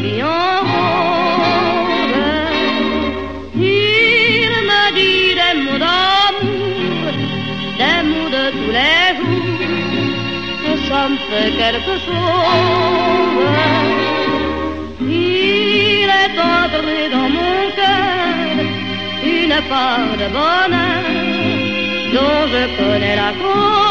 vie en rose. Il me dit des mots d'amour, des mots de tous les jours, et ça me fait quelque chose. Il est entré dans mon cœur une part de bonheur dont je connais la cause.